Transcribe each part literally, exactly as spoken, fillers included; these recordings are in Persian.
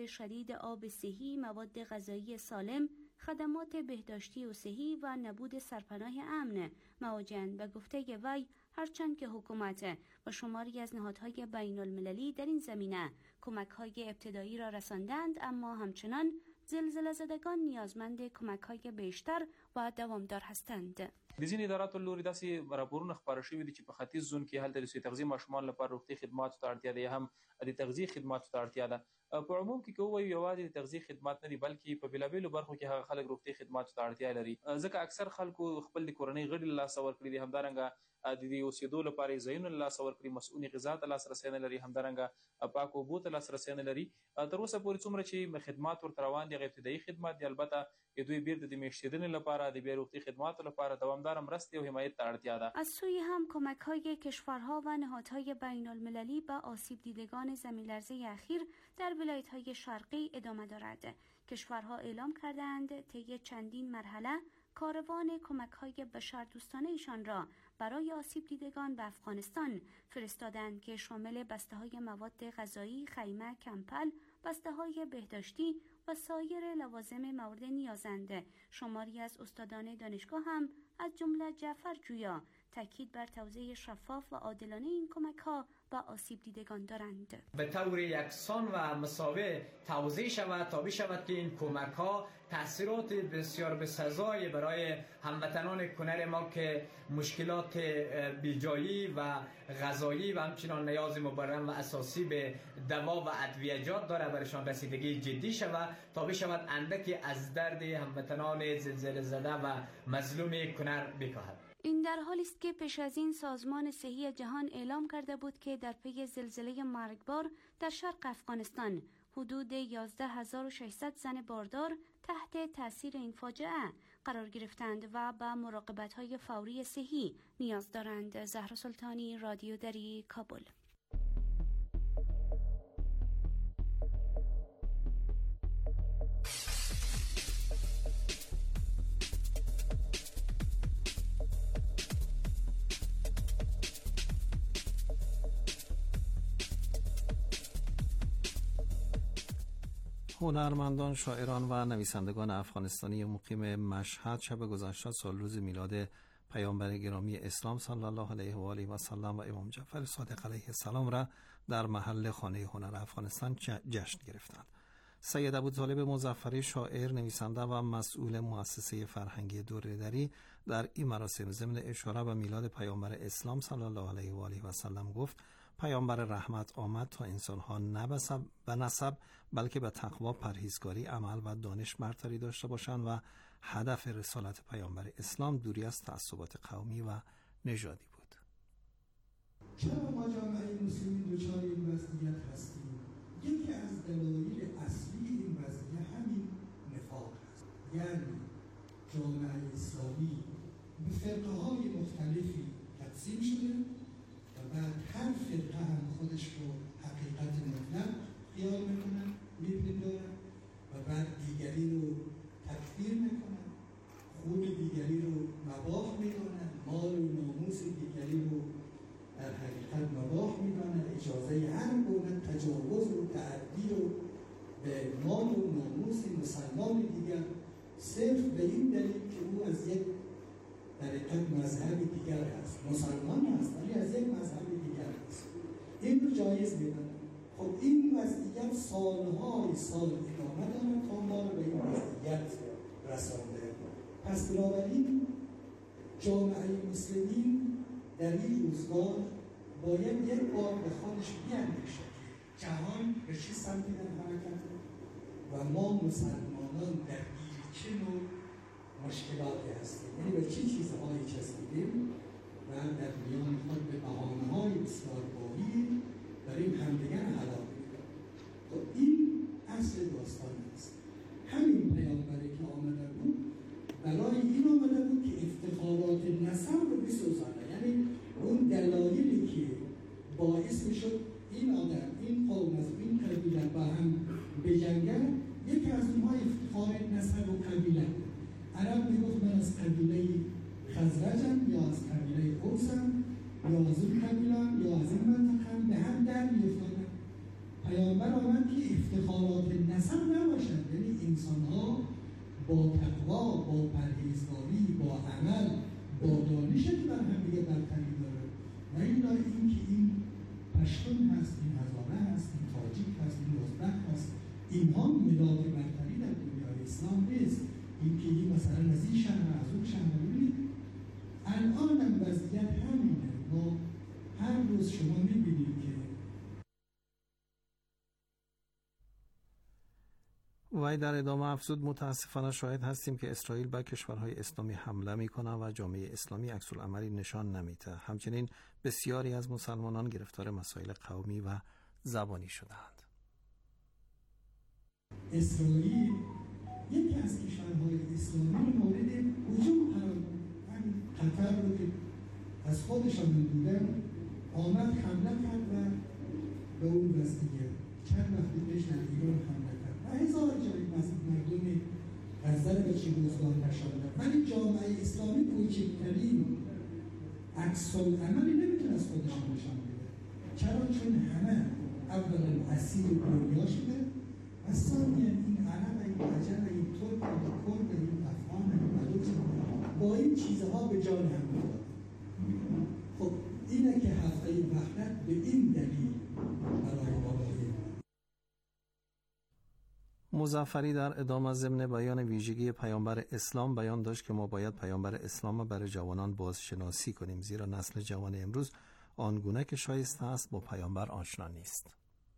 شدید آب صحی، مواد غذایی سالم، خدمات بهداشتی و صحی و نبود سرپناه امن معاجن و گفته وی هرچند که حکومت و شماری از نهادهای بین المللی در این زمینه کمک‌های ابتدایی را رساندند، اما همچنان زلزله زدگان نیازمند کمک‌های بیشتر و دوامدار هستند. د ځینې اداراتو لوري داسې راپورونه خپاره شوي دي چې په ختیځ زون کې هلته د سوی تغذیې ماشومان لپاره روغتي خدماتو ته اړتیا ده یا هم د تغذیې خدماتو ته اړتیا ده. په عموم کې که ووایو یوازې د تغذیې خدمات نه دي، بلکې په بېلابېلو برخو کې هغه خلک روغتي خدماتو ته اړتیا لري، ځکه اکثر خلکو خپل د کورنۍ غړي له لاسه ورکړي دي، همدارنګه د دې اوسېدو لپاره یې ځایونه له لاسه ورکړي، مسؤونې غذا ته لاسرسی نه لري، همدارنګه پاکو اوبو ته لاسرسی نه لري. تر اوسه پورې څومره چې خدمات ورته روان دي هغه ابتدایي خدمات دي، البته که دوی بیرته د میشتېدنې لپاره د بیا روغتي خدماتو لپاره دوامداره مرستې او حمایت ته اړتیا ده. از سوی هم کمک‌های کشورها و نهادهای بین‌المللی به آسیب دیدگان زمین‌لرزه اخیر در ولایت‌های شرقی ادامه دارد. کشورها اعلام کردند طی چندین مرحله کاروان کمک‌های بشردوستانه ایشان را برای آسیب دیدگان به افغانستان فرستادند که شامل بسته‌های مواد غذایی، خیمه، کمپل، بسته‌های بهداشتی و سایر لوازم مورد نیازند. شماری از استادان دانشگاه هم از جمله جعفر جویا تاکید بر توزیع شفاف و عادلانه این کمک‌ها به آسیب دیدگان دارند. به طور یکسان و مساوی توزیع شود تا بشود که این کمک‌ها تأثیرات بسیار بسزایی برای هموطنان کنر ما که مشکلات بیجایی و غذایی و همچنان نیاز مبرم و اساسی به دوا و ادویه‌جات داره برشان رسیدگی جدی شود تا بشود اندکی از درد هموطنان زلزله زده و مظلوم کنر بکاهد. این در حالی است که پیش از این سازمان صحی جهان اعلام کرده بود که در پی زلزله مرگبار در شرق افغانستان حدود یازده هزار و ششصد زن باردار تحت تاثیر این فاجعه قرار گرفتند و به مراقبت‌های فوری صحی نیاز دارند. زهرا سلطانی، رادیو دری، کابل. هنرمندان، شاعران و نویسندگان افغانستانی مقیم مشهد شب گذشته سال روز میلاد پیامبر گرامی اسلام صلی الله علیه و آله و سلم و امام جعفر صادق علیه السلام را در محل خانه هنر افغانستان جشن گرفتند. سید ابوطالب مظفری، شاعر، نویسنده و مسئول مؤسسه فرهنگی دوردری، در این مراسم ضمن اشاره به میلاد پیامبر اسلام صلی الله علیه و آله و سلم گفت: پیامبر رحمت آمد تا انسان‌ها نه به نسب بلکه به تقوا، پرهیزگاری، عمل و دانش برتری داشته باشند و هدف رسالت پیامبر اسلام دوری از تعصبات قومی و نژادی بود. چرا ما جامعه مسلمین دچار این وضعیت هستیم؟ یکی از دلایل اصلی این وضعیت همین نفاق است. یعنی جامعه اسلامی به فرقه‌های مختلفی تقسیم شده و بعد هر فرقه هم خودش رو حقیقت مطلق خیال میکنن، میپندارن و بعد دیگری رو تکفیر میکنن، خون دیگری رو مباح میدانن، مال و ناموس دیگری رو در حقیقت مباح میدانن، اجازه هر گونه تجاوز و تعدی رو به مال و ناموس مسلمان دیگر صرف به این دلیل که او از یک در حقیقت مذهب دیگر هست، مسلمان هست ولی از یک مذهب دیگر هست، این رو جایز میدانن. خب این وضعیت سالهای سال ادامه داره تا ما رو به این وضعیت رسانده. پس بنابراین جامعه مسلمین در این روزگار باید یک بار به خودش بیاندیشه جهان به چه سمتی در حرکت و ما مسلمانان در چه نوع مشکلاتی هستیم، یعنی به چه چیزهایی چسبیدیم و در میان خود به بهانه‌های بسیار باهی داریم همدیگر هلاک می‌کنیم. خب این اصل داستان است. همین پیامبری که آمده بود برای این آمده بود که افتخارات نسب رو بسوزانه، یعنی اون دلایلی که باعث میشد این آدم، این قوم از این قبیله با هم بجنگن، یکی از اونها افتخار نسب و قبیله. عرب میگفت من از قبیله خزرجم یا از قبیله اوسم یا از این قبیلم یا از این منطقه به هم در میفتادن. پیامبر آمد که افتخارات منحصر نباشد، یعنی انسان ها با تقوا، با پرهیزکاری، با عمل، با دانشی که بر هم دیگه برتری داره و این داره این که این پشتون هست، این هزاره هست، این تاجیک هست، این ازبک هست، اینها ملاک برتری در دنیای اسلام نیست. این که این مثلا از این شهر از اون شهر ببینید الان هم وضعیت همینه. ما هر روز شما میبینید که و در ادامه افزود متاسفانه شاهد هستیم که اسرائیل به کشورهای اسلامی حمله میکنه و جامعه اسلامی عکس العملی نشان نمیده. همچنین بسیاری از مسلمانان گرفتار مسائل قومی و زبانی شدند. اسرائیل یکی از کشورهای اسلامی مورد هجوم قرار داد. همین قطر رو که از خودشان بودن آمد حمله کرد و به اون وسیله چند وقت پیش در ایران حمله کرد و هزار جای مردم غزه رو به چی روزگار نشان داد. ولی جامعه اسلامی کوچکترین عکس العملی نمیتونه از خودشان نشان بده. چرا؟ چون همه اولا اسیر دنیا شده و ثانیا این عرب، این عجم، این ترک، این کرد، این افغان، این بلوچ با این چیزها به جان هم می‌داد. خب اینه که هفته وحدت به این دلیل برای ما باید. مظفری در ادامه ضمن بیان ویژگی پیامبر اسلام بیان داشت که ما باید پیامبر اسلام را برای جوانان بازشناسی کنیم، زیرا نسل جوان امروز آنگونه که شایسته است با پیامبر آشنا نیست.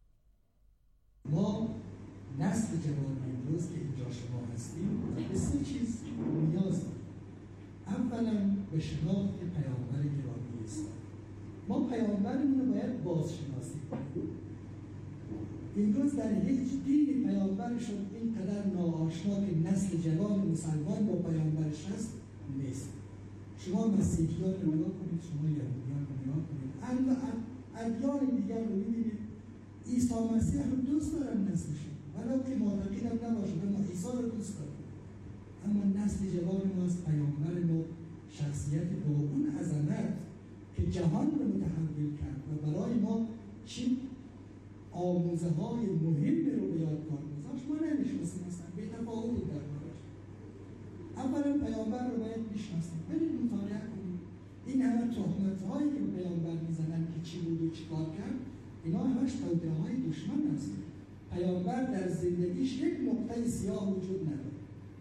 ما نسل جوان امروز که اینجا شما هستیم به سه چیز نیاز داریم. اولا به شناخت پیامبر گرامی اسلام. ما پیامبرمون رو باید بازشناسی کنیم. امروز در هیچ دین پیامبرشون اینقدر ناآشنا که نسل جوان مسلمان با پیامبرش هست نیست. شما مسیحیان رو نگاه کنید، شما یهودیان رو نگاه کنید، ادیان دیگر رو ببینید، عیسی مسیح رو دوست دارن نسلشون، ولو که معتقد هم نباشد اما عیسی رو دوست دارن. اما نسل جوان ما از پیامبر ما شخصیت با اون عظمت که جهان رو متحول کرد و برای ما چی آموزه های مهم رو به یادگار گذاشت ما نمیشناسیم، اصلا به تفاوت در بارش. اولا پیامبر رو باید بشناسیم، برید مطالعه کنید. این همه تهمت هایی که به پیامبر میزنن که چی بود و چی کار کرد، اینا همش توطئه های دشمن هست. پیامبر در زندگیش یک نقطه سیاه وجود نداره.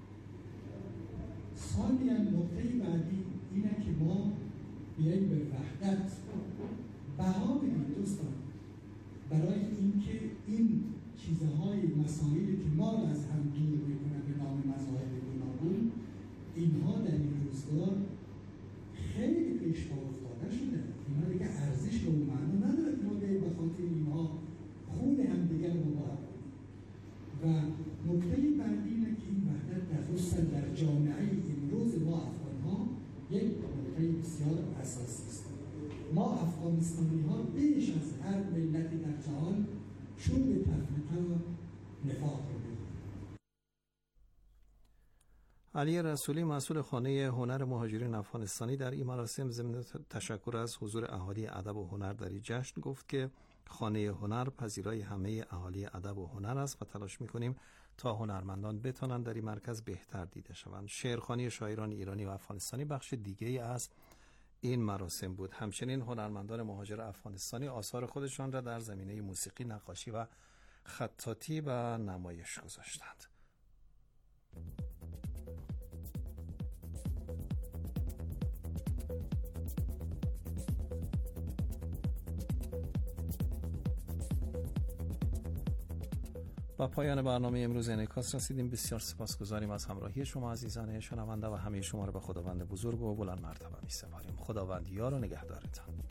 ثانیاً نقطه بعدی اینه که ما بیاییم به وحدت بها بدیم دوستان، برای اینکه این چیزهای مسائلی که ما را از هم دور میکنه به نام مذاهب گوناگون، اینها در این روزگار خیلی پیش پا افتاده شده. اینا دیگه ارزش و معنا نداره که ما به خاطر اینها خون هم دیگر رو مبارک کنیم. و نکته بعدی اینه که این وحدت در خصوصا در جامعه امروز ما افغان‌ها یک نکته بسیار اساسی است. ما افغانستانی ها بیش از هر ملتی در جهان شروع به تفرقه و نفاق رو داریم. علی رسولی مسئول خانه هنر مهاجرین افغانستانی در این مراسم ضمن تشکر از حضور اهالی ادب و هنر در این جشن گفت که خانه هنر پذیرای همه اهالی ادب و هنر است و تلاش می‌کنیم تا هنرمندان بتوانند در این مرکز بهتر دیده شوند. شعرخوانی شاعران ایرانی و افغانستانی بخش دیگری از این مراسم بود. همچنین هنرمندان مهاجر افغانستانی آثار خودشان را در زمینه موسیقی، نقاشی و خطاطی به نمایش گذاشتند. با پایان برنامه امروز انعکاس رسیدیم. بسیار سپاسگزاریم از همراهی شما عزیزان شنونده و همه شما را به خداوند بزرگ و بلند مرتبه می‌سپاریم. خداوند یار و نگهدارتان.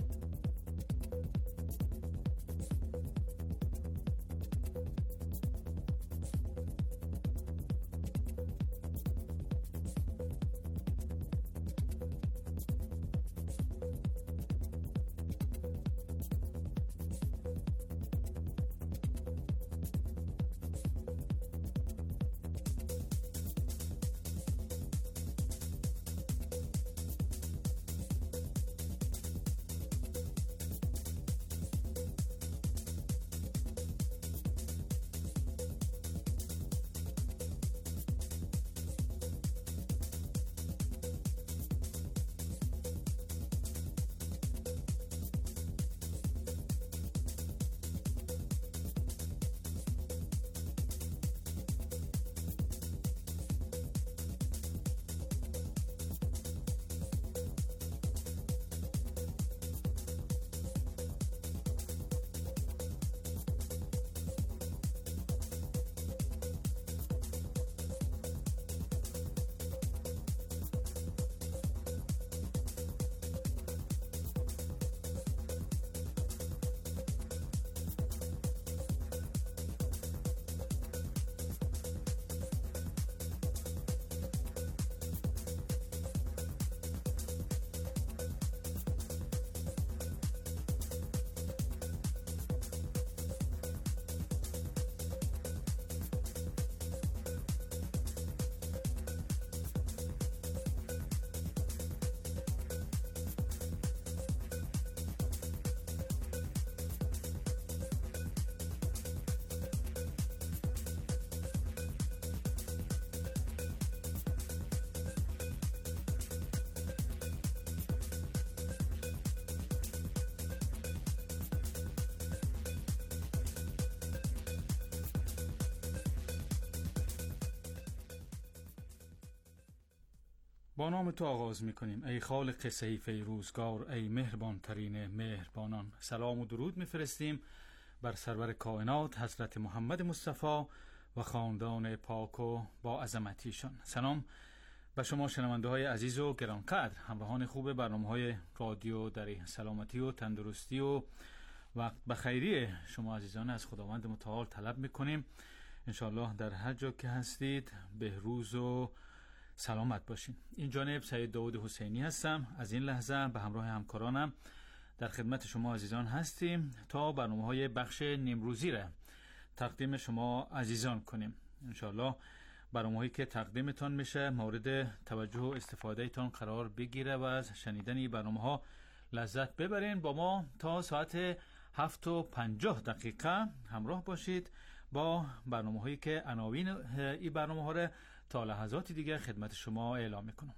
با نام تو آغاز می‌کنیم ای خالق صحیفه روزگار، ای مهربان ترین مهربانان. سلام و درود می‌فرستیم بر سرور کائنات حضرت محمد مصطفی و خاندان پاک و با عظمتیشان. سلام به شما شنونده های عزیز و گرانقدر، همراهان خوب برنامه‌های رادیو دری. سلامتی و تندرستی و وقت بخیری شما عزیزان از خداوند متعال طلب می‌کنیم. انشالله در هر جا که هستید بهروز و سلامت باشین. این جانب سید داود حسینی هستم. از این لحظه به همراه همکارانم در خدمت شما عزیزان هستیم تا برنامه‌های بخش نیمروزی را تقدیم شما عزیزان کنیم. انشالله برنامه‌هایی که تقدیمتان میشه مورد توجه و استفاده تان قرار بگیره و از شنیدن برنامه‌ها لذت ببرین. با ما تا ساعت هفت و پنجاه دقیقه همراه باشید با برنامه‌هایی که عناوین این برنامه‌ها را تا لحظات دیگه خدمت شما اعلام میکنم.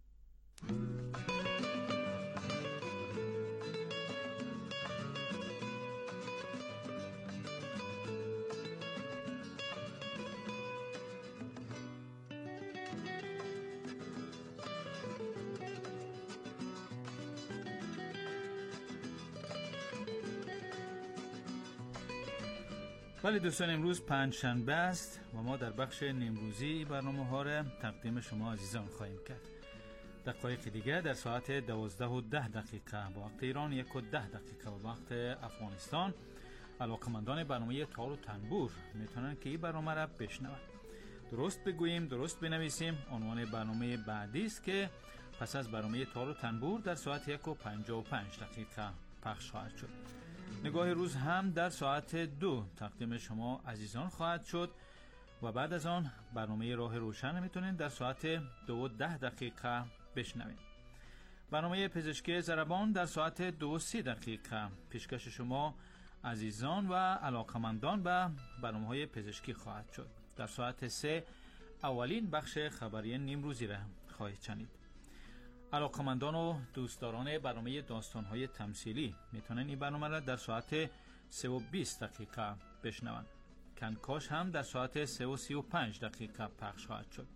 ولی دوستان امروز پنج شنبه است و ما در بخش نیمروزی برنامه ها را تقدیم شما عزیزان خواهیم کرد. دقایق دیگه در ساعت دوازده و ده دقیقه با وقت ایران، یک و ده دقیقه با وقت افغانستان، علاقمندان برنامه تار و تنبور میتونن که این برنامه را بشنوند. درست بگوییم، درست بنویسیم. عنوان برنامه بعدی است که پس از برنامه تار و تنبور در ساعت یک و پنجاه و پنج دقیقه پخش خواهد شد. نگاه روز هم در ساعت دو تقدیم شما عزیزان خواهد شد و بعد از آن برنامه راه روشن میتونین در ساعت دو و ده دقیقه بشنوید. برنامه پزشکی ضربان در ساعت دو و سی دقیقه پیشکش شما عزیزان و علاقمندان به برنامه های پزشکی خواهد شد. در ساعت سه اولین بخش خبری نیمروزی را خواهید شنید. علاقمندان و دوستداران برنامه داستان‌های تمثیلی میتونن این برنامه را در ساعت سه و بیست دقیقه بشنوند. کنکاش هم در ساعت سه و سی و پنج دقیقه پخش خواهد شد.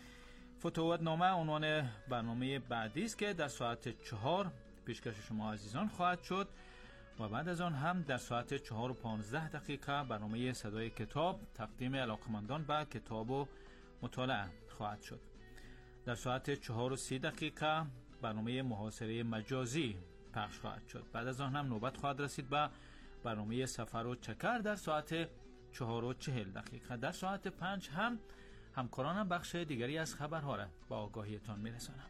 فتوت نامه عنوان برنامه بعدی است که در ساعت چهار پیشکش شما عزیزان خواهد شد و بعد از آن هم در ساعت چهار و پانزده دقیقه برنامه صدای کتاب تقدیم علاقمندان به کتاب و مطالعه خواهد شد. در ساعت چهار و سی دقیقه برنامه محاصره مجازی پخش خواهد شد. بعد از آن هم نوبت خواهد رسید به برنامه سفر و چکر در ساعت چهار و چهل دقیقه. در ساعت پنج هم همکارانم بخش دیگری از خبرها را با آگاهیتان میرسانم.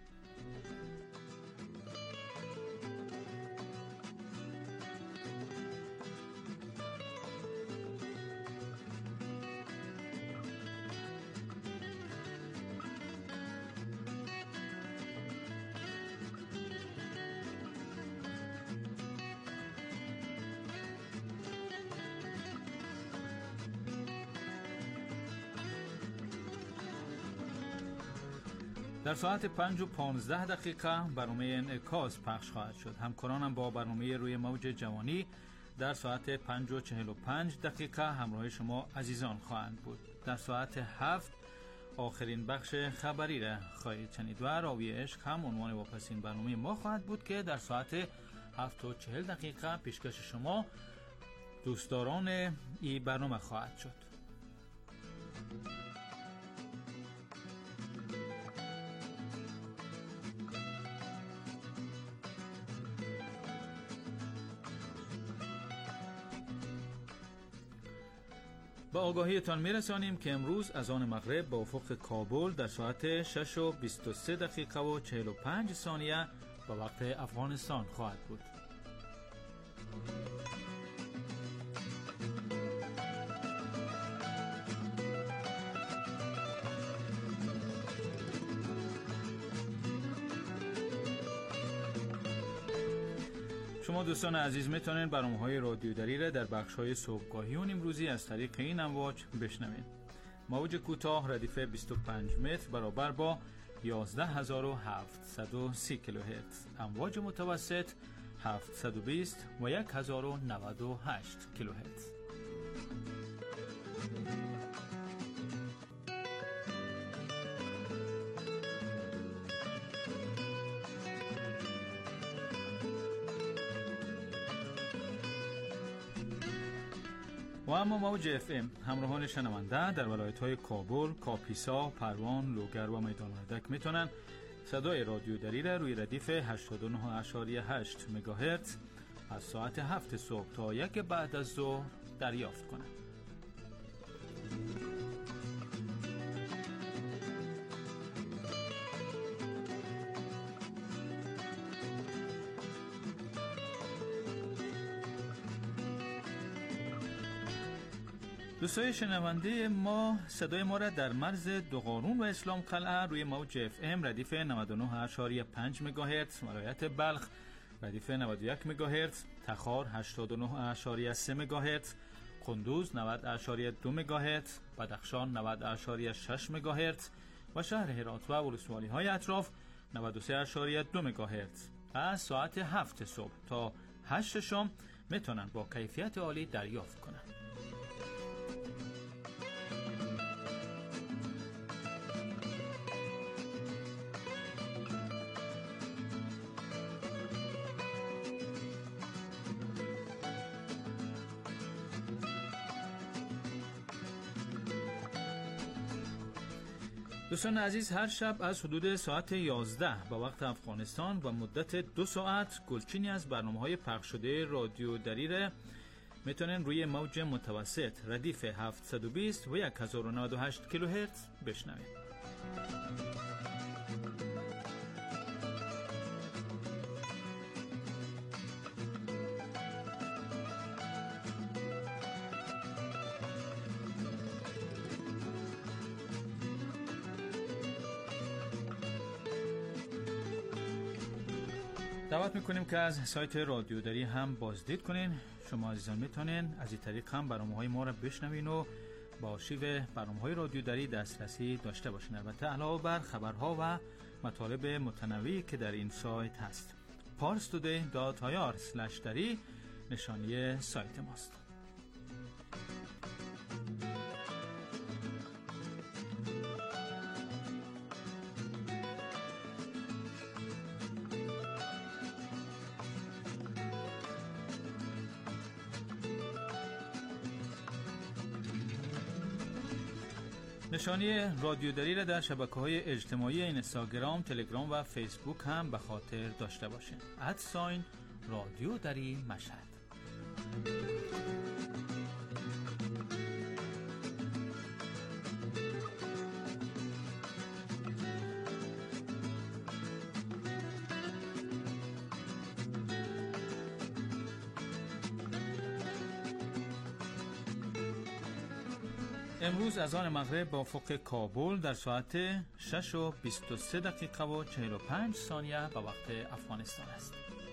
در ساعت پنج و پانزده دقیقه برنامه انعکاس پخش خواهد شد. همکارانم با برنامه روی موج جوانی در ساعت پنج و چهل و پنج دقیقه همراه شما عزیزان خواهند بود. در ساعت هفت آخرین بخش خبری را خواهید شنید و راوی عشق هم عنوان واپسین برنامه ما خواهد بود که در ساعت هفت و چهل دقیقه پیشکش شما دوستداران این برنامه خواهد شد. با آگاهیتان میرسانیم که امروز از آن مغرب به افق کابل در ساعت شش و بیست و سه دقیقه و چهل و پنج ثانیه به وقت افغانستان خواهد بود. شما دوستان عزیز میتونید برنامه‌های رادیو دری را در بخش‌های صبحگاهی و نیمروزی از طریق این امواج بشنوید. موج کوتاه ردیف بیست و پنج متر برابر با یازده هزار و هفتصد و سی کیلوهرتز، امواج متوسط هفتصد و بیست و صد و نود و هشت کیلوهرتز. و اما موج اف ام همراهان شنونده در ولایت‌های کابل، کاپیسا، پروان، لوگر و میدان وردک میتونن صدای رادیو دری را روی ردیف هشتاد و نه ممیز هشت مگاهرتز از ساعت هفت صبح تا یک بعد از ظهر دریافت کنند. دوستای شنونده ما، صدای ما را در مرز دوقارون و اسلام قلعه روی موج اف ام ردیف نود و نه ممیز پنج مگاهرتز، ولایت بلخ ردیف نود و یک مگاهرتز، تخار هشتاد و نه ممیز سه مگاهرتز، قندوز نود ممیز دو مگاهرتز، بدخشان نود ممیز شش مگاهرتز و شهر هرات و ولسوالی های اطراف نود و سه ممیز دو مگاهرتز از ساعت هفت صبح تا هشت شام میتونن با کیفیت عالی دریافت کنند. دوستان عزیز، هر شب از حدود ساعت یازده به وقت افغانستان و مدت دو ساعت گلچینی از برنامه‌های پخش شده رادیو دری را میتونن روی موج متوسط ردیف هفتصد و بیست و هزار و نود و هشت کیلوهرتز بشنوید. دعوت میکنیم که از سایت رادیو دری هم بازدید کنین. شما عزیزان میتونین از این طریق هم برنامه‌های ما را بشنوین و با آرشیو برنامه‌های رادیو دری دسترسی داشته باشین. البته علاوه بر خبرها و مطالب متنوعی که در این سایت هست. پارس تودی دات آی آر اسلش دری نشانی سایت ماست. نشانی رادیو دری را در شبکه‌های اجتماعی اینستاگرام، تلگرام و فیسبوک هم به خاطر داشته باشین. ادساین رادیو دری مشهد. امروز از آن مغرب با افق کابل در ساعت شش و بیست و سه دقیقه و چهل و پنج ثانیه به وقت افغانستان است.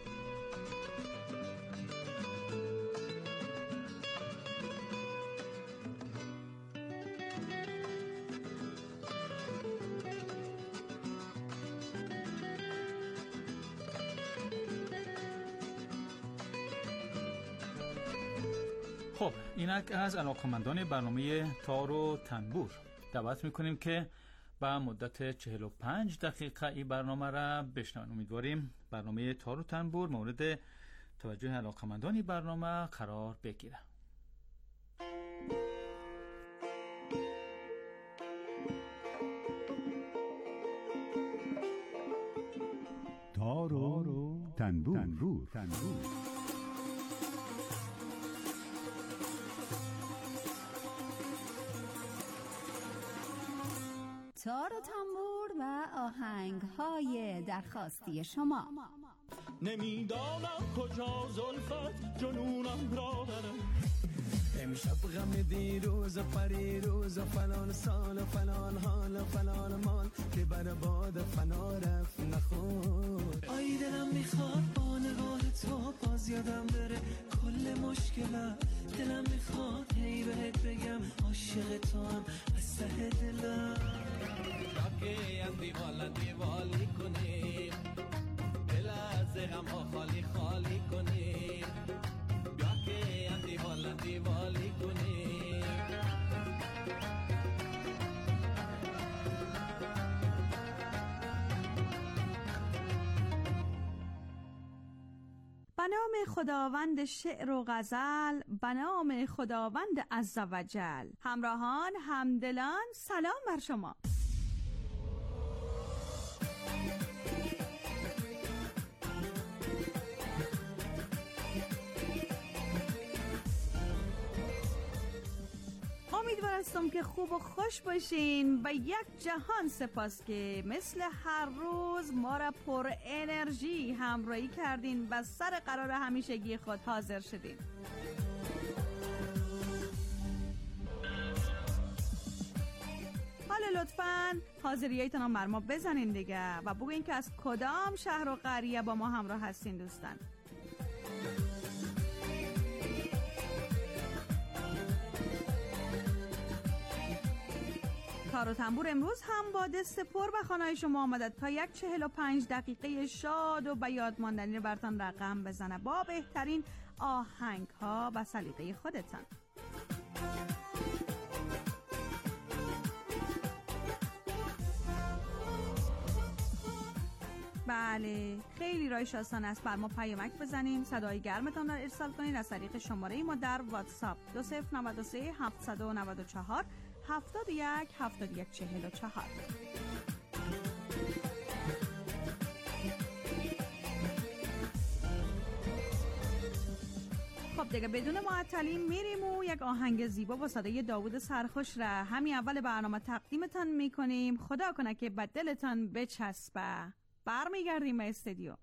خب اینک از علاقمندان برنامه تار و تنبور دعوت میکنیم که به مدت چهل و پنج دقیقه این برنامه را بشنویم. امیدواریم برنامه تار و تنبور مورد توجه علاقمندان برنامه قرار بگیره. تار و تنبور, تنبور. تنبور. تار و تنبور و آهنگ‌های درخواستی شما. نمیدانم کجا زلفت جنونم را برم، امشب غم دیروز و پریروز و فلان سال و فلان حال و فلان مال که بر باد فنا رفت نخور. آی دلم میخواد با نگاه تو باز یادم بره کل مشکلم، دلم میخواد هی بهت بگم عاشق تو هم از ته دلم. که هم دیوالا دیوالی کنیم، دل از غم ها خالی خالی کنیم، بیا که هم دیوالا دیوالی کنیم. به نام خداوند شعر و غزل، به نام خداوند عزوجل. همراهان، همدلان، سلام بر شما. امیدوار هستم که خوب و خوش باشین. و یک جهان سپاس که مثل هر روز ما را پر انرژی همراهی کردین و سر قرار همیشگی خود حاضر شدین. حالا لطفاً حاضریتون رو بر ما بزنین دیگه و بگوین که از کدام شهر و قریه با ما همراه هستین دوستان. تار و تنبور امروز هم با دست پر به خانه شما آمده تا یک چهل و پنج دقیقه شاد و به یاد ماندنی براتون رقم بزنه با بهترین آهنگ ها و سلیقه خودتان. بله، خیلی رایش آسان است. بر ما پیامک بزنین، صدای گرمتان را ارسال کنین از طریق شماره ما در واتساپ دو صفر نه سه هفت نه چهار هفتاد و یک هفتاد و یک چهل و چهار. خب دیگه بدون معطلی میریم و یک آهنگ زیبا با صدای داوود سرخوش را همین اول برنامه تقدیمتان میکنیم. خدا کنه که به دلتان بچسبه. برمیگردیم به استودیو.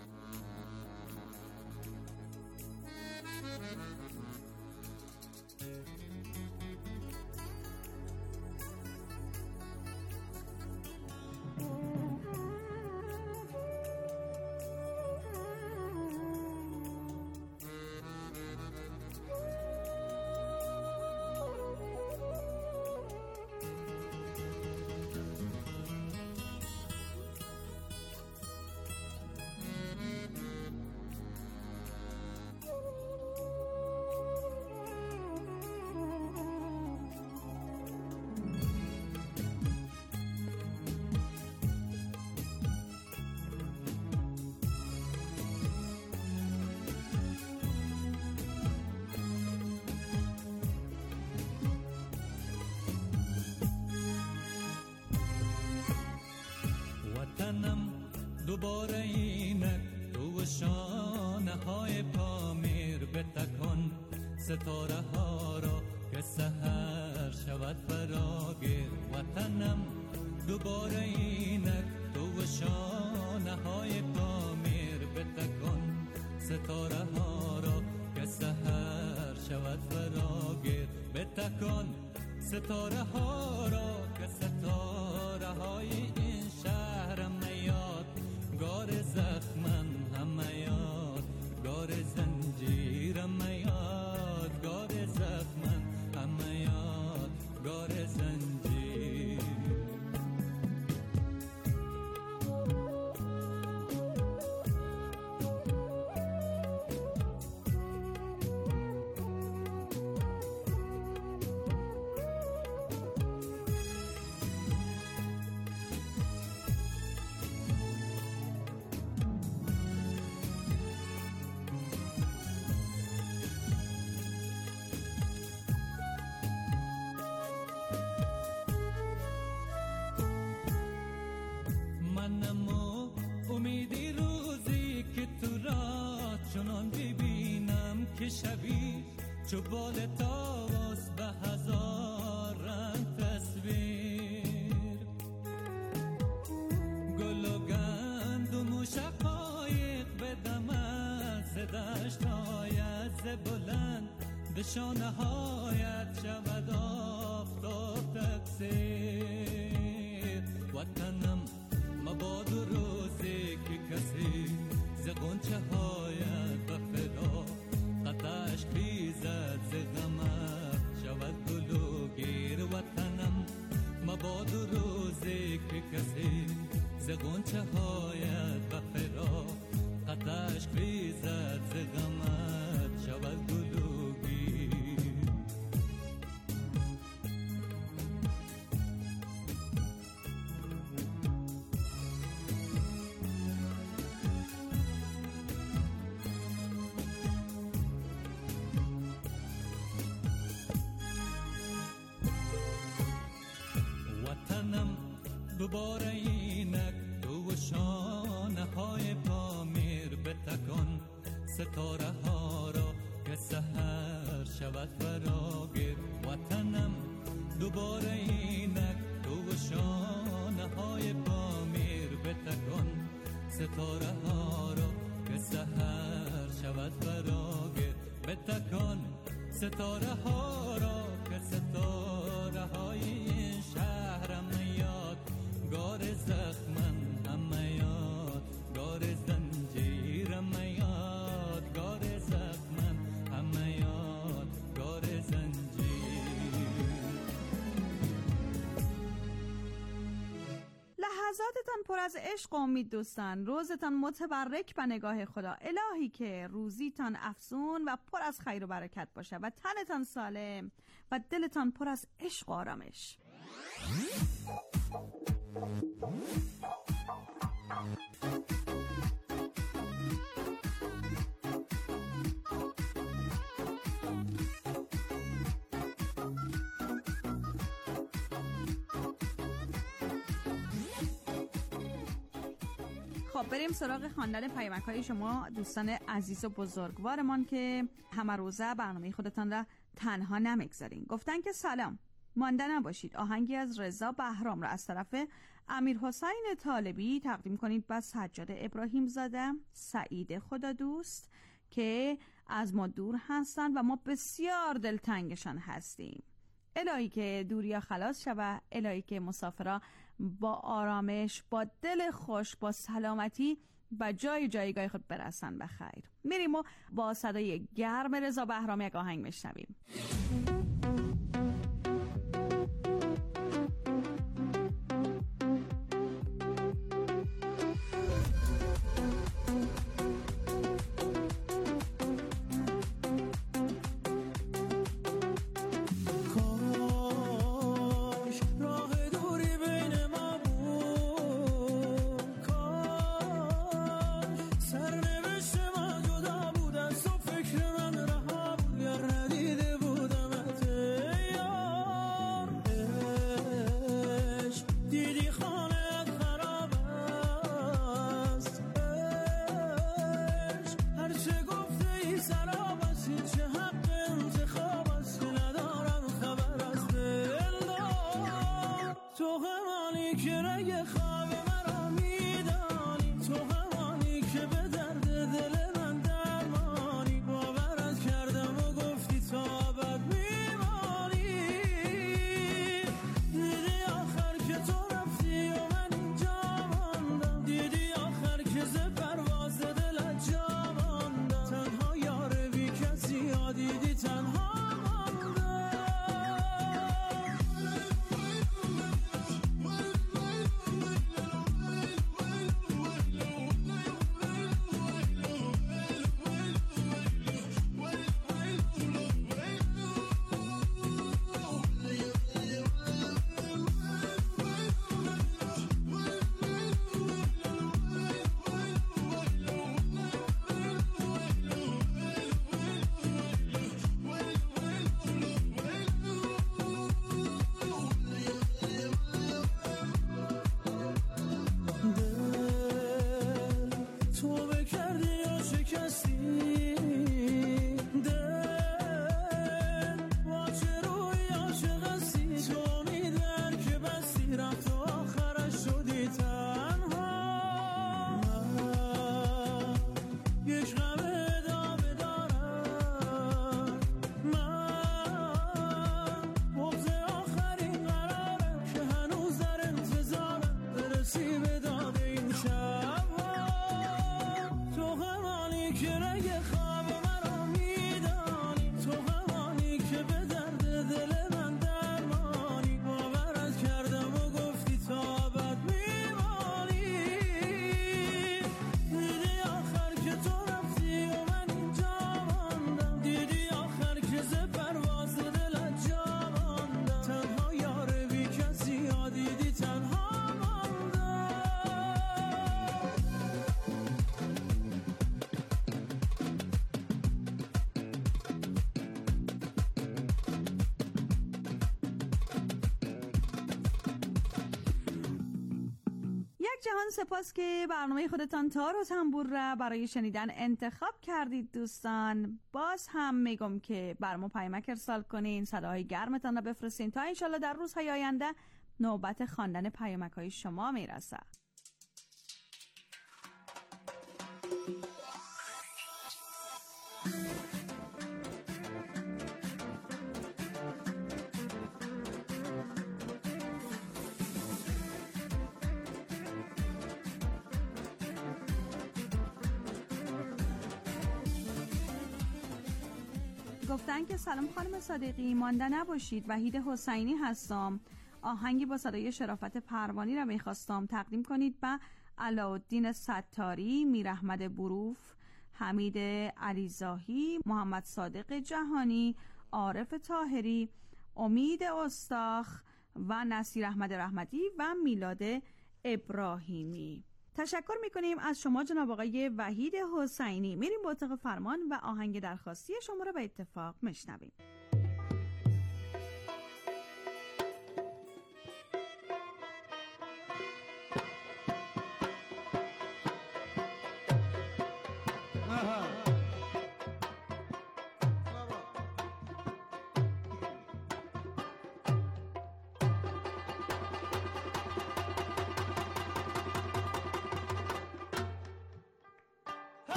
دوباره اینک تو شانه های پامیر بتکن ستاره ها را که سحر شود فراگیر. وطنم دوباره اینک تو شانه های پامیر بتکن ستاره ها را که سحر شود فراگیر. بتکن ستاره ها را که ستاره های این شهرم نیاد. گار زخمم همه یاد، گار زنجیرم یاد. گار زخمم همه یاد، گار زنجیر. امیدی روزی که تو را چنان ببینم که شبی چو بال تاواست به هزار رنگ تصویر. گل و گندم و شقایق بدم از دشت‌های ز بلند به شانه هایت شود آفتاب تقصیر. وطنم مباد روزی که کسی ز غنچه هایت به فدا قطعش خیزد ز غمت شود گلوگیر. وطنم مباد روزی که کسی ز غنچه هایت به فدا قطعش خیزد ز غمت شود گلوگیر. وطنم دوباره اینک تو شانه های پامیر بتکن ستاره ها را که سحر شود فراگیر. وطنم دوباره اینک تو شانه های پامیر بتکن ستاره ها را که سحر شود فراگیر. بتکن ستاره ها را که ستاره های این شهرم یاد گار زخمن همه یاد گار زنجیرم یاد گار زخمن همه یاد گار زنجیر. لحظاتتان پر از عشق و امید دوستان، روزتان متبرک به نگاه خدا. الهی که روزیتان افزون و پر از خیر و برکت باشه و تنتان سالم و دلتان پر از عشق و آرامش. خب بریم سراغ خواندن پیامک‌های شما دوستان عزیز و بزرگوارمان که همه روزه برنامه خودتان را تنها نمیگذارین. گفتن که سلام، مانده نباشید. آهنگی از رضا بهرام را از طرف امیر حسین طالبی تقدیم کنید به سجاد ابراهیم زاده، سعید خدا دوست که از ما دور هستند و ما بسیار دلتنگشان هستیم. الهی که دوریا خلاص شود، الهی که مسافرها با آرامش، با دل خوش، با سلامتی و جای جایگاه خود برسن به خیر. میریم و با صدای گرم رضا بهرام یک آهنگ میشنویم. جهان سپاس که برنامه خودتان تار و تنبور را برای شنیدن انتخاب کردید دوستان. باز هم میگم که بر ما پیامک ارسال کنین، صداهای گرمتان را بفرستین تا انشالله در روزهای آینده نوبت خواندن پیامک های شما میرسه. گفتن که سلام خانم صادقی، مانده نباشید، وحید حسینی هستم. آهنگی با صدای شرافت پروانی را میخواستم تقدیم کنید به علاءالدین ستاری، میر احمد بروف، حمید علیزاهی، محمد صادق جهانی، عارف طاهری، امید استاخ و نصیر احمد رحمتی و میلاد ابراهیمی. تشکر میکنیم از شما جناب آقای وحید حسینی. میریم با اتاق فرمان و آهنگ درخواستی شما را به اتفاق میشنویم.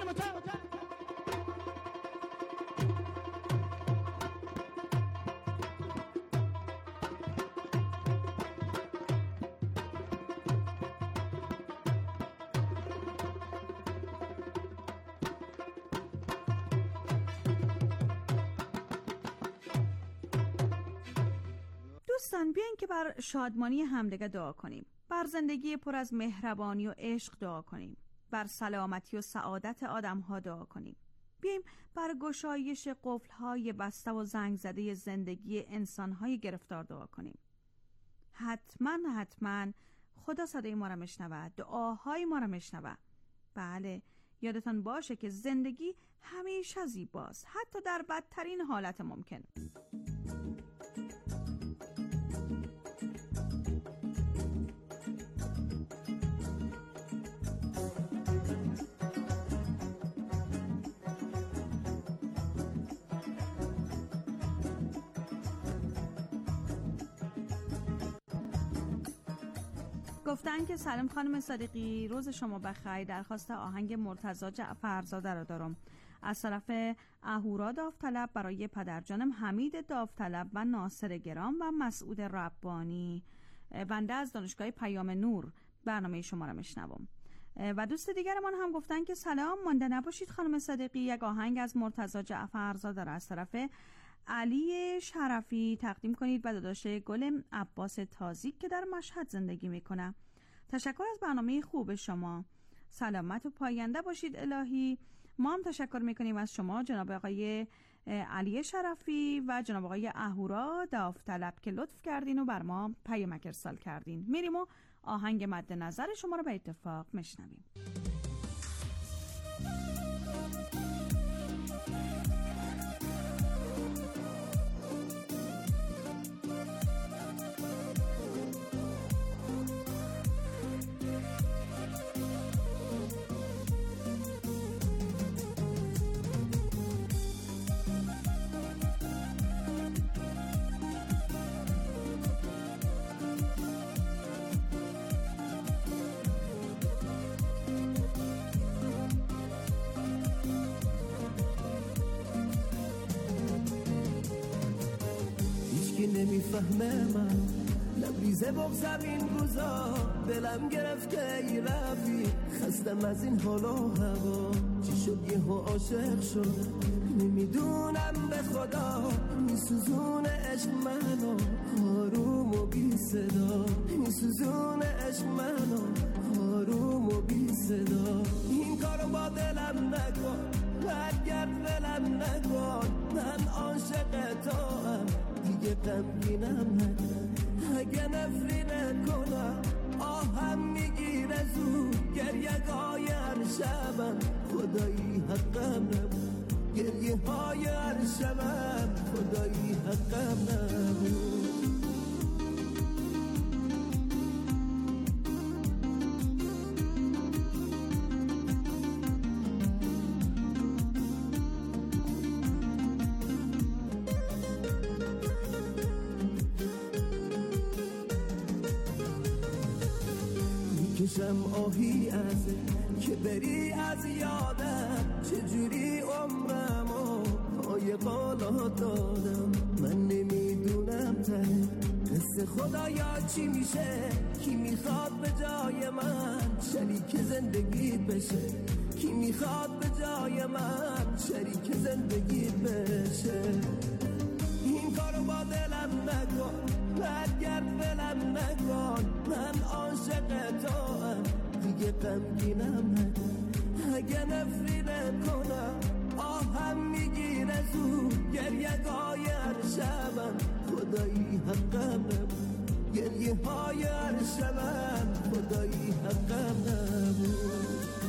دوستان بیاین که بر شادمانی همدیگه دعا کنیم، بر زندگی پر از مهربانی و عشق دعا کنیم، بر سلامتی و سعادت آدم‌ها دعا کنیم. بیایم بر گشایش قفل‌های بسته و زنگ زده زندگی انسان‌های گرفتار دعا کنیم. حتما حتما خدا صدای ما را میشنوه، دعاهای ما را میشنوه. بله، یادتان باشه که زندگی همیشه زیباست، حتی در بدترین حالت ممکن. گفتن که سلام خانم صادقی، روز شما بخیر. درخواست آهنگ مرتضی جعفرزاده را دارم از طرف اهورا داوطلب برای پدرجانم حمید داوطلب و ناصر گرام و مسعود ربانی. بنده از دانشگاه پیام نور برنامه شما را میشنوم. و دوست دیگرمان هم گفتن که سلام، مانده نباشید خانم صادقی، یک آهنگ از مرتضی جعفرزاده را از طرف علی شرفی تقدیم کنید و داداش گل عباس تازی که در مشهد زندگی میکنه. تشکر از برنامه خوب شما، سلامت و پاینده باشید الهی. ما هم تشکر میکنیم از شما جناب آقای علی شرفی و جناب آقای اهورا داوطلب که لطف کردین و بر ما پیامک ارسال کردین. میریم و آهنگ مد نظر شما رو به اتفاق میشنویم. نمیفهمه من لبریزه بغزم این روزا، دلم گرفته ای رفی، خستم از این حالا هوا. چی شد یه ها عاشق شد نمیدونم به خدا، میسوزون عشق منو آروم و بی صدا، میسوزون عشق منو آروم و بی صدا. این کارو با دلم نکن، برگرد ولم نکن، من عاشق تو ام دیگه غمگینم نکن. اگه نفری نکنم آهم میگیره زود، گریه های هر شبم خدایی حقم نبود، گریه های هر شبم خدایی حقم نبود. کشم آهی ازه که بری از یادم، چجوری عمرمو پای قالا دادم. من نمیدونم ته قصه خدایا چی میشه، کی میخواد به جای من شریک زندگی بشه، کی میخواد به جای من شریک زندگی بشه. این کارو با دلم نکن، برگرد ولم نکن، من عاشق تو ام دیگه غمگینم نکن. اگه نفری نکنم آهم میگیره زود، گریه های هر شبم خدایی حقم نبود، گریه های هر شبم خدایی حقم نبود.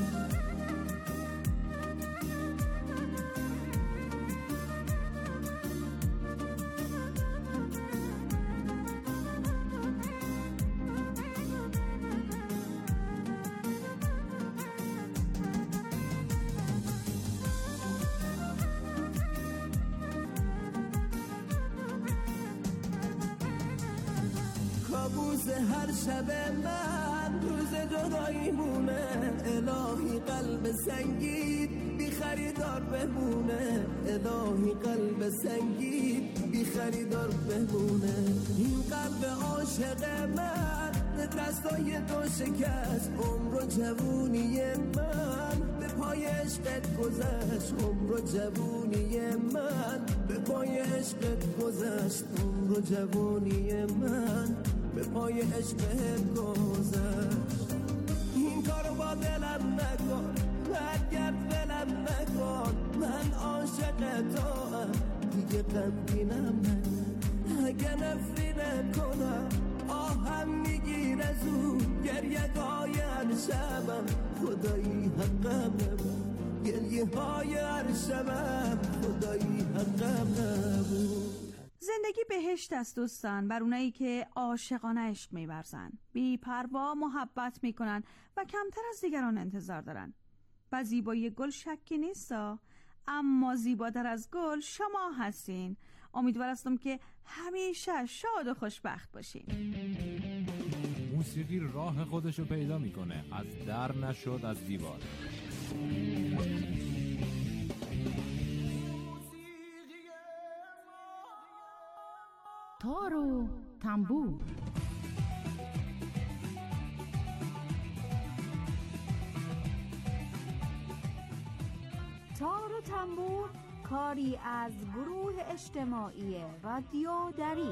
کابوس هر شب من روز جدایی مونه، الهی قلب سنگین خریدار بمونه، الهی قلب سنگین بی خریدار بمونه. این قلب عاشق من دستای تو شکست، عمر و جوونی من به پای عشقت گذشت، عمر و جوونی من به پای عشقت گذشت، عمر و جوونی من به پای عشقت گذشت. این کارو با دلم نکن، برگرد دلم نکن، من عاشق تو هم دیگه غمگینم نکن. اگه نفری نکنم آهم میگیر از اون گریه های هر شبم، خدایی حقم نبود گریه های هر شبم، خدایی حقم نبود. زندگی بهشت است دوستان، بر اونایی که عاشقانه عشق می‌ورزن، بی پروا محبت میکنن و کمتر از دیگران انتظار دارن. و زیبایی گل شکی نیست، اما زیباتر از گل شما هستین. امیدوار هستم که همیشه شاد و خوشبخت باشین. موسیقی راه خودشو پیدا میکنه، از در نشد از دیوار. تار و تنبور. تار و تنبور کاری از گروه اجتماعی رادیو دری.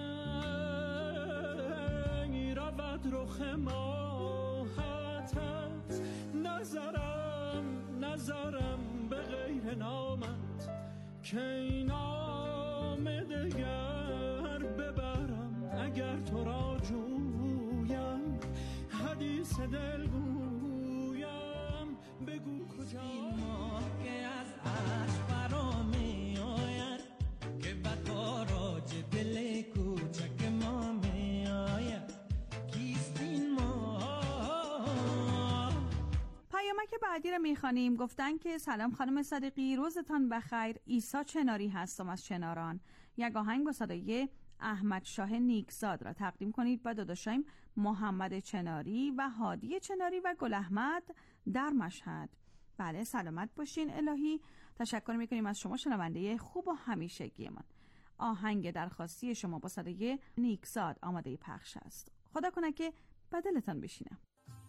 رود رخ ماهتت، نظرم نظرم به غیر نامت، که این نام دگر ببرم اگر تو را جویم، حدیث دل گویم بگو کجا. این ماه که از عشق برا می آید، که بقا راج دل کوچک ما می آید، کیست این ماه. پیامک بعدی رو میخوانیم. گفتن که سلام خانم صدیقی، روزتان بخیر. عیسی چناری هستم از چناران. یک آهنگ با صدای احمد شاه نیکزاد را تقدیم کنید با داداشایم محمد چناری و هادی چناری و گل احمد در مشهد. بله سلامت باشین الهی. تشکر میکنیم از شما شنونده خوب و همیشگیمان. آهنگ درخواستی شما با صدای نیکزاد آماده پخش است. خدا کنه که بدلتان بشینه.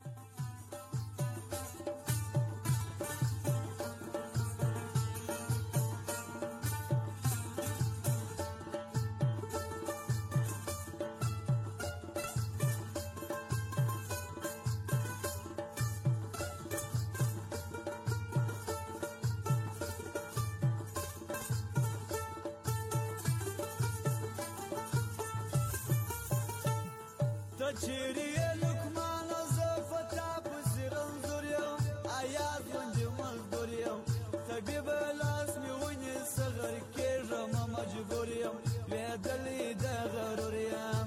چیری لکمان زفتا پسیرم زوریم آیات گنج مزدوریم طبیب لاس میونی صغر کیرم مجبوریم لیدلی دغروریم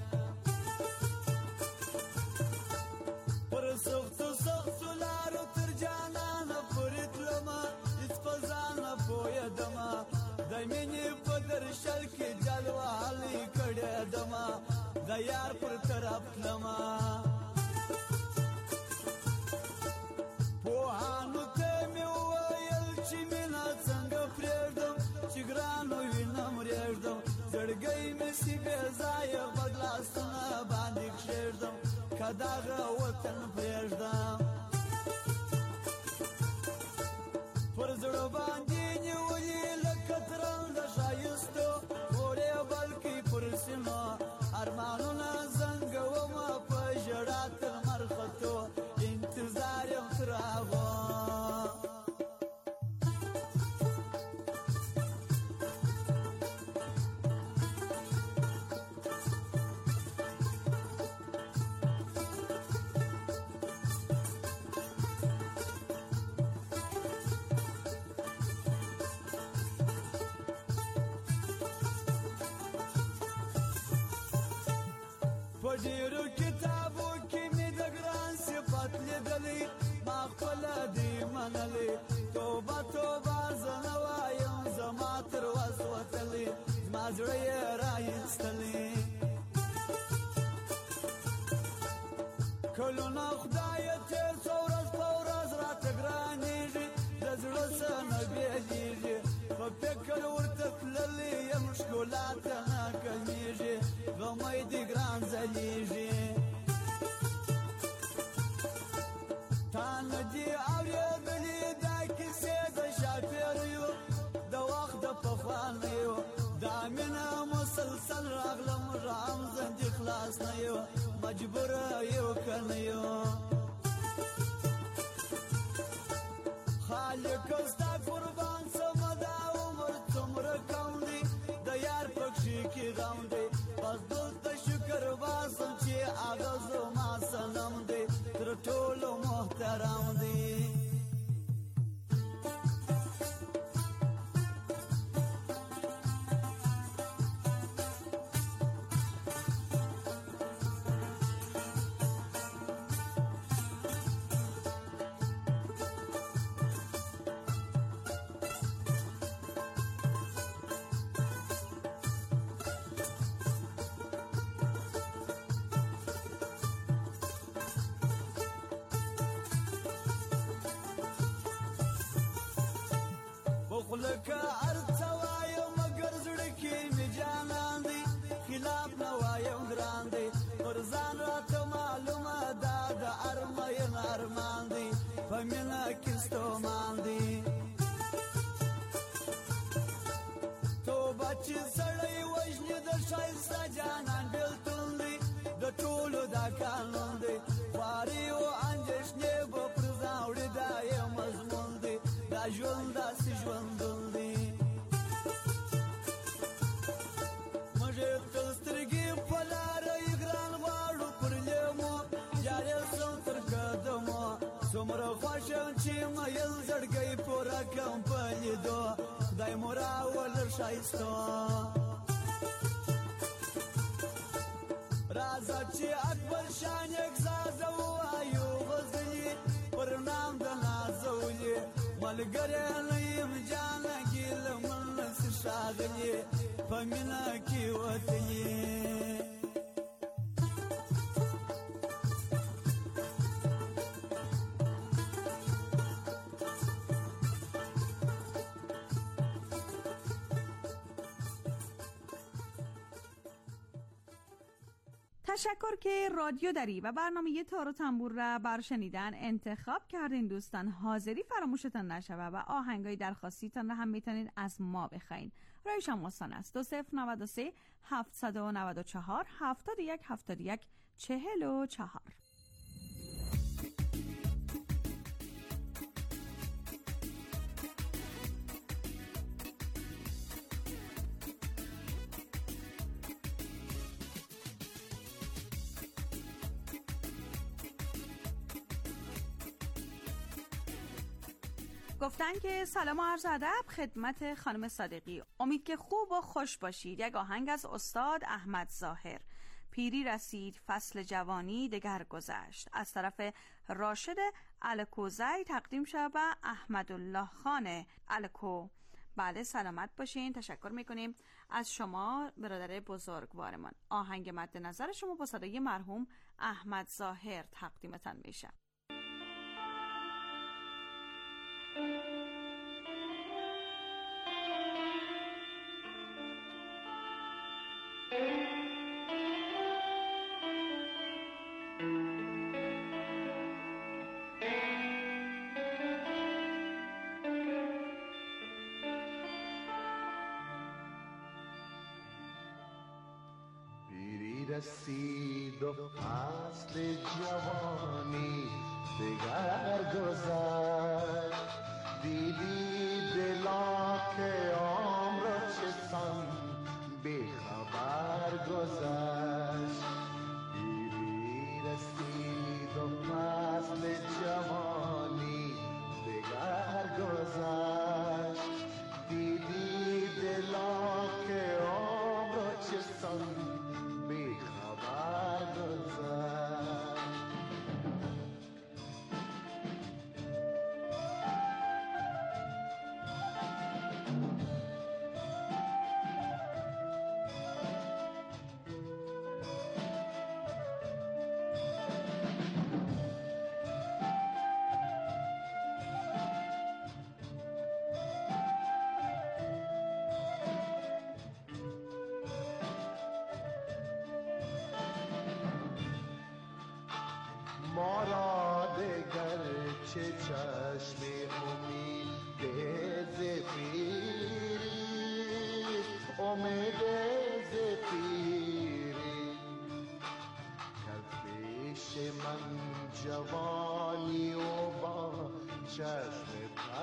پر سخت سخت لارو تر جانان پرید لما اتفزان پویدما دایمینی پدر شلکی جلوالی کڑیدما دایار پر طرف لما پوهانو تمی ویل چی مینا څنګه پریږدم چې ګرانو وینم ریږدم زړګی مې سی بې ځایه بدلاسونه باندې کښېږدم که دغه وطن پریږدم پر زړه باندې نیولي لکه ترنګه ښایستو اورې بلکې پر سیمه ارمانونه زنګومه په ژړا تر مرختو انتظار یم تر هغو په ډېرو کتابو کې مې د ګران صفت لیدلی ما خپله دې منلی توبه توبه زه نه وایم زما تر وس وتلی زما زړه یې رایستلی کلونه خدایه تېر څو ورځ په ورځ راته ګرانېږي د زړه څه نه دي اوریدلې دا کیسې د شاپیریو د وخت د پخوانیو دا مینه مسلسل راغلم رام زندې خلاص نه یو مجبور یو کنه یو خالق ستا قربان سم دا عمر څومره کم دی د یار پکښې کې غم دی بس دلته شکر باسم چې هغه زما صنم دی تر ټولو محترم دی لکه ارڅ وایم مگر زړه کې مې جانان دی خلاف نه وایم ګران دی پر ځان راته معلومه دا د ارمین ارمان دی په مینه کې ستومان دی توبه چې سړی وژني د ښایسته جانان بېلتون دی د ټولو دا قانون دی خواري او اندېښنې به پر ځان وړي دا یې مضمون دی دا ژوند داسې ژوندون دی موږ تل سترګې په لاره یې ګران غواړو پر لیمو جار یې سم تر قدمو څومره خوښ یم چې میل زړګی پوره کړم په لیدو خدای مو راولر ښایستو راځه چې اکبر شان اګزازه ووایو غزلې پر نام د نازولې ملګری نه یم جانه ګیله من نسي ښاغلې په مینه کې وتلې تشکر که رادیو دری و برنامه تار و تنبور را بر شنیدن انتخاب کردین دوستان. حاضری فراموشتان نشوه و آهنگای درخواستیتان را هم میتونید از ما بخواین. رایشان آسان است. دو صفر نود و سه هفتصد و نود و چهار هفتاد و یک هفتاد و یک چهل و چهار. گفتن که سلام و عرض ادب خدمت خانم صادقی. امید که خوب و خوش باشید. یک آهنگ از استاد احمد ظاهر. پیری رسید فصل جوانی دگر گذشت از طرف راشد الکوزی تقدیم شد به احمدالله خان الکو. بله سلامت باشین. تشکر میکنیم از شما برادر بزرگوارمان. آهنگ مد نظر شما با صدای مرحوم احمد ظاهر تقدیمتان میشه. رسید و فصل جوانی دگر گذشت دیدی دلا که عمر چسان بی خبر گذشت پیری رسید و فصل جوانی دگر گذشت دیدی دلا که عمر چسان چه چشم امید زفیری امید زفیری کرد پیش من جوانی و با چشم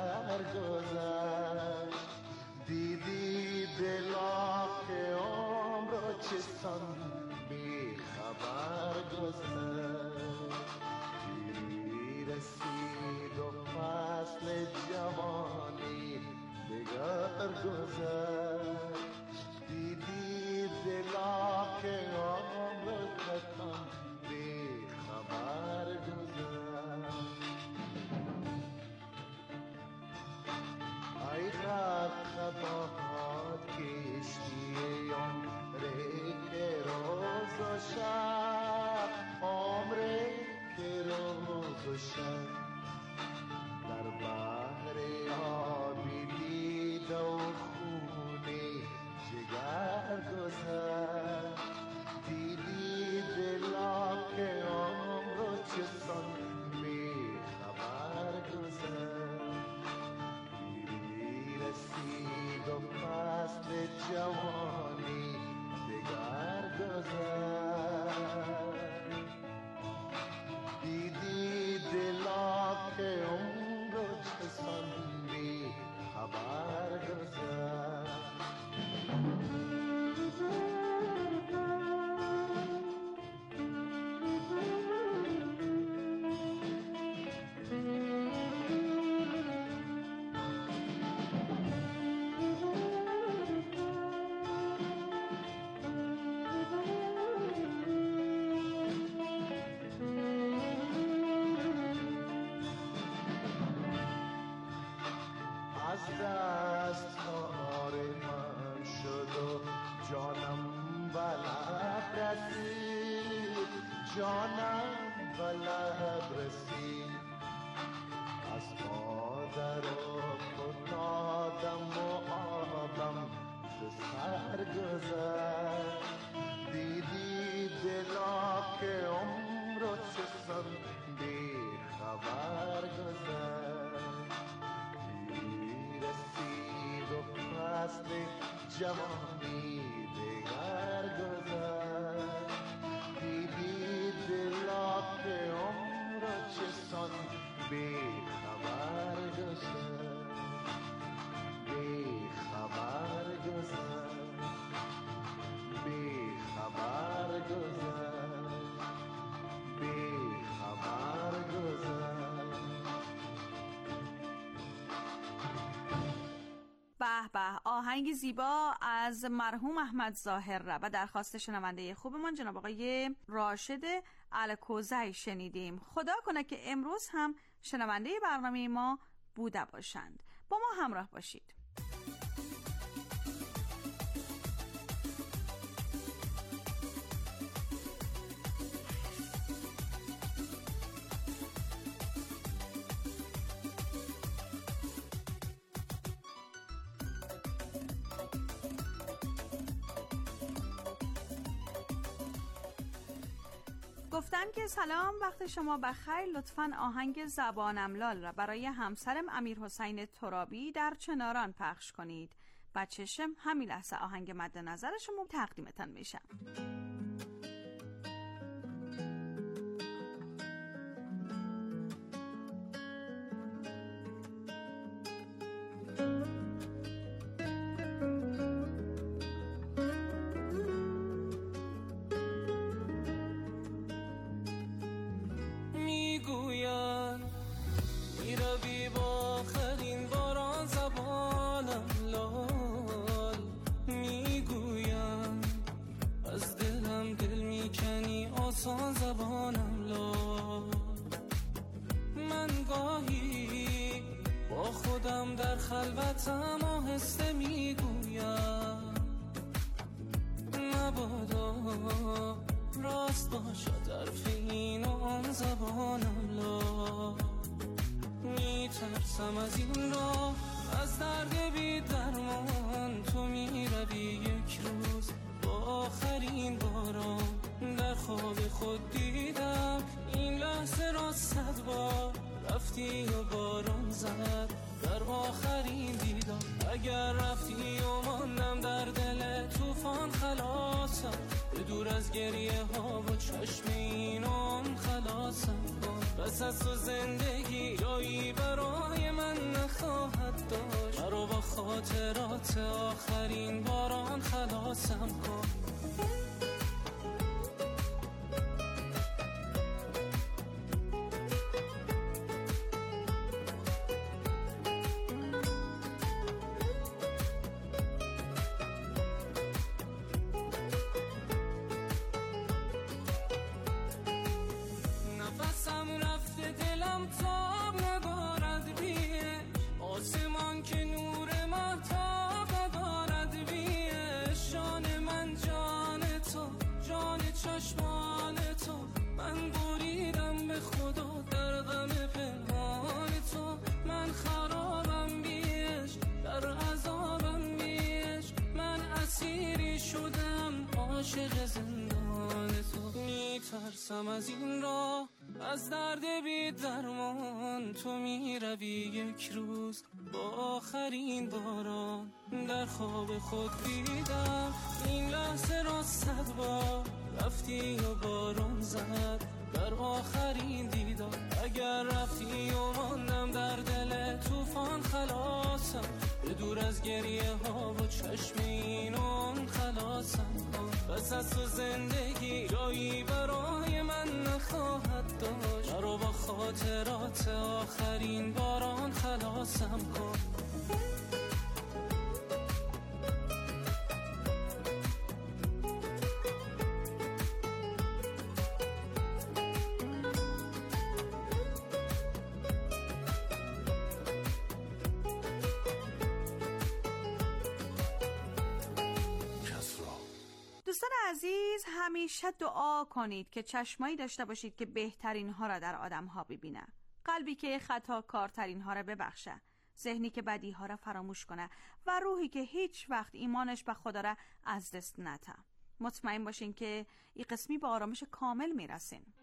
برگذشت دیدی دلا که عمر چه سان بی خبر گذشت پیری رسید و فصل جوانی دگر گذشت دیدی دلا که عمر چه سان بی خبر گذشت ای غرق خطاهات کشتی عمره که روز و شب عمره که روز و شب در بحر آبی دید و خونه جگر گذشت دیدی دلا که عمر چه سان بی خبر گذشت رسید و فصل جوانی دگر گذشت دیدی دلا که عمر چه سان بی خبر گذشت دستار من شد و جانم بلد رسید جانم بلد رسید از مادر و فتادم و آبم ز سر گذشت دیدی دلا که عمر و چه سان بی خبر گذشت فصل جوانی دگر گذشت دیدی دلا که عمر چه سان بی خبر گذشت بی خبر گذشت بی خبر گذشت بی خبر گذشت به به، آهنگ زیبا از مرحوم احمد ظاهر را و درخواست شنونده خوبمان جناب آقای راشد الکوزی شنیدیم. خدا کنه که امروز هم شنونده برنامه ما بوده باشند. با ما همراه باشید. گفتن که سلام، وقت شما بخیر، لطفاً آهنگ زبانم لال را برای همسرم امیر حسین ترابی در چناران پخش کنید. بچه‌شم همین لحظه آهنگ مد نظر شما تقدیمتان میشم. خلوتم آهسته میگویم مبادا راست باشد حرف این و آن زبانم لا میترسم از این راه از درد بی درمان تو میروی یک روز با آخرین باران در خواب خود دیدم این لحظه را صد بار رفت رفتی و باران زد در آخرین دیدار، اگر رفتی و ماندم در دل طوفان خلاصم، به دور از گریه ها و چشم اینم خلاصم کن. پس از تو زندگی جایی برای من نخواهد داشت، مرا با خاطرات آخرین باران خلاصم کن. ترسم از این راه، از درد بی درمان، تو می روی یک روز با آخرین باران. در خواب خود دیدم این لحظه را صد بار، رفتی و باران زد در آخرین دیدار، اگر رفتی و ماندم در دل طوفان خلاصم، به دور از گریه ها و چشم اینم خلاصم. پس از تو زندگی جایی برای من نخواهد داشت، مرا با خاطرات آخرین باران خلاصم کن. دوستان عزیز، همیشه دعا کنید که چشمایی داشته باشید که بهترین ها را در آدم ها ببینه، قلبی که خطاکارترین ها را ببخشه، ذهنی که بدی ها را فراموش کنه و روحی که هیچ وقت ایمانش به خدا را از دست نده. مطمئن باشین که این قسمی به آرامش کامل میرسین.